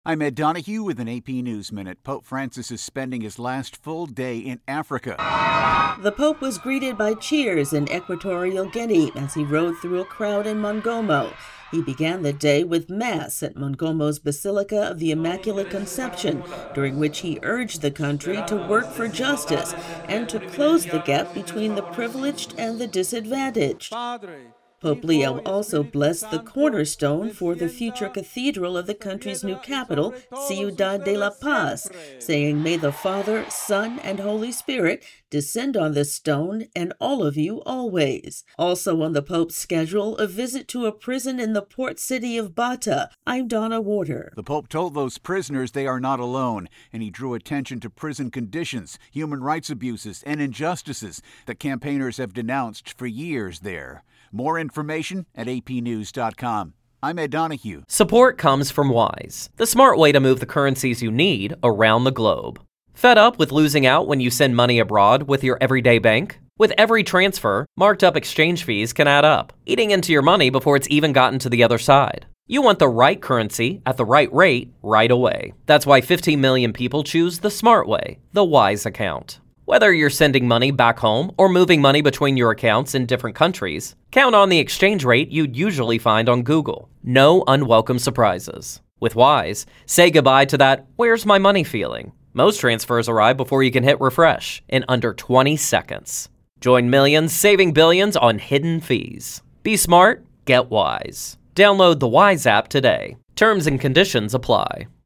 I'm Ed Donahue with an AP News Minute. Pope Francis is spending his last full day in Africa. The Pope was greeted by cheers in Equatorial Guinea as he rode through a crowd in Mongomo. He began the day with Mass at Mongomo's Basilica of the Immaculate Conception, during which he urged the country to work for justice and to close the gap between the privileged and the disadvantaged. Pope Leo also blessed the cornerstone for the future cathedral of the country's new capital, Ciudad de la Paz, saying, "May the Father, Son, and Holy Spirit descend on this stone and all of you always." Also on the Pope's schedule, a visit to a prison in the port city of Bata. I'm Donna Warder. The Pope told those prisoners they are not alone, and he drew attention to prison conditions, human rights abuses, and injustices that campaigners have denounced for years there. More information at apnews.com. I'm Ed Donahue. Support comes from Wise, the smart way to move the currencies you need around the globe. Fed up with losing out when you send money abroad with your everyday bank? With every transfer, marked up exchange fees can add up, eating into your money before it's even gotten to the other side. You want the right currency at the right rate right away. That's why 15 million people choose the smart way, the Wise account. Whether you're sending money back home or moving money between your accounts in different countries, count on the exchange rate you'd usually find on Google. No unwelcome surprises. With Wise, say goodbye to that "where's my money" feeling. Most transfers arrive before you can hit refresh in under 20 seconds. Join millions saving billions on hidden fees. Be smart, get Wise. Download the Wise app today. Terms and conditions apply.